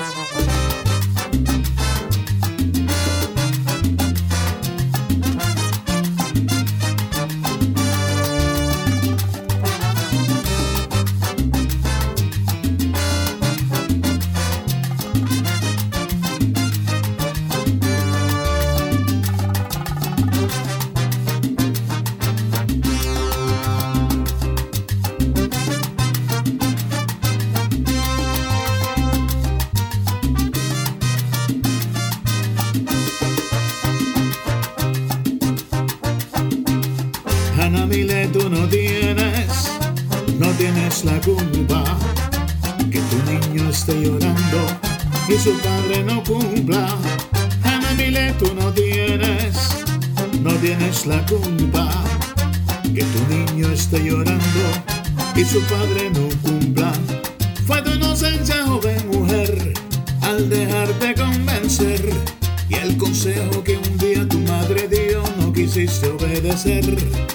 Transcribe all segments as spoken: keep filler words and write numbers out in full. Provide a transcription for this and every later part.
Ana Mile, tú no tienes, no tienes la culpa que tu niño esté llorando y su padre no cumpla. Ana Mile, tú no tienes, no tienes la culpa que tu niño esté llorando y su padre no cumpla. Fue tu inocencia, joven mujer, al dejarte convencer, y el consejo que un día tu madre dio no quisiste obedecer.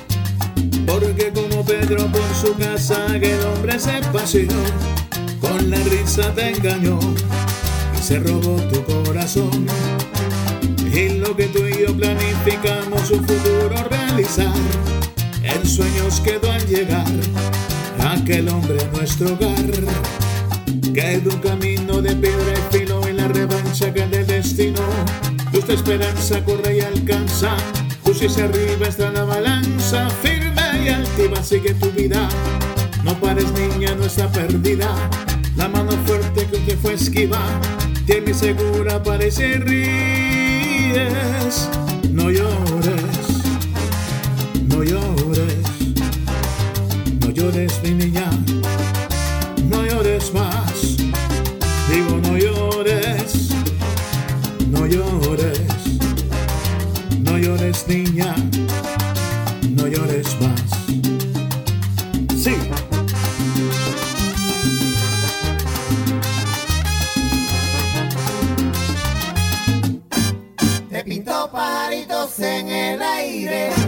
Porque como Pedro por su casa aquel hombre se paseó, con la risa te engañó y se robó tu corazón. Y lo que tú y yo planificamos su futuro realizar, en sueños quedó al llegar aquel hombre a nuestro hogar. Quedó un camino de piedra y filo y la revancha que del destino. Nuestra esperanza corre y alcanza, pusiste arriba está la balanza, firme y altiva sigue tu vida. No pares, niña, no está perdida. La mano fuerte que te fue esquiva tiene segura, parece y ríes. No llores, no llores, no llores, mi niña, no llores más. Digo, no llores, no llores, no llores, niña, no llores más. Sí. Te pintó pajaritos en el aire.